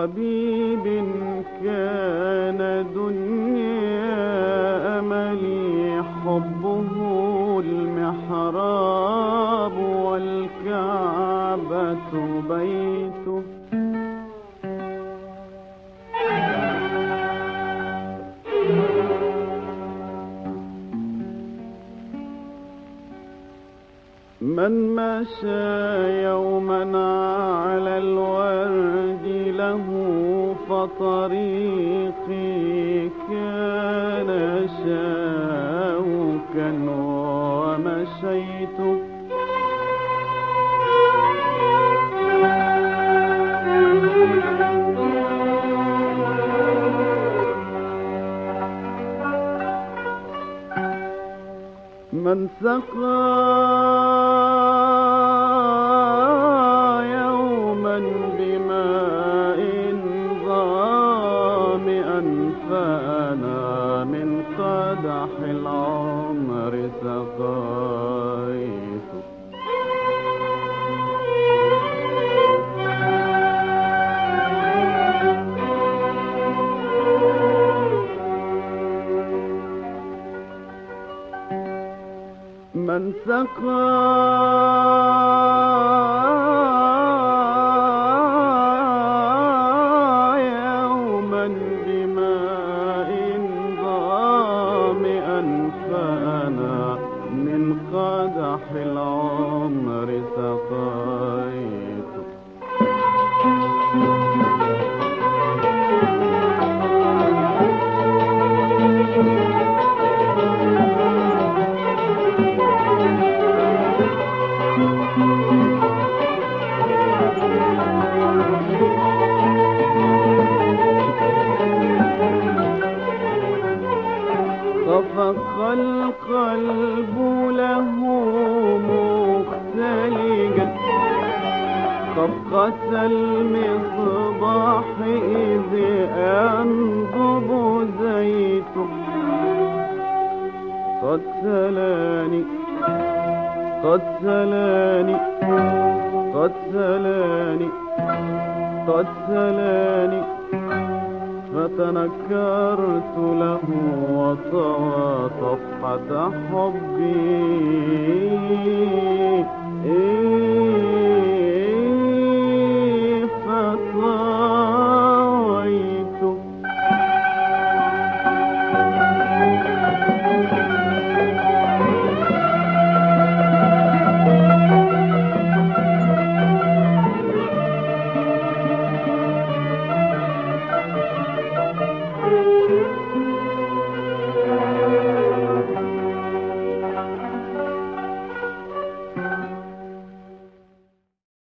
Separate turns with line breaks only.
حبيب كان دنيا أملي، حبه المحراب والكعبة بيته. من مشى يوما على الورد له فطريقي كان شوكا ومشيت. من سقى يوما بماء ظامئا فأنا من قدح العمر سقيت. من سقى يوما بماء ظامئا فأنا من قدح العمر سقيت. خفق القلب له مختلجا خفقة المصباح إذ أنضب زيته. قد سلاني قد سلاني قد سلاني قد سلاني فتنكرت له وطوى صفحة حبي.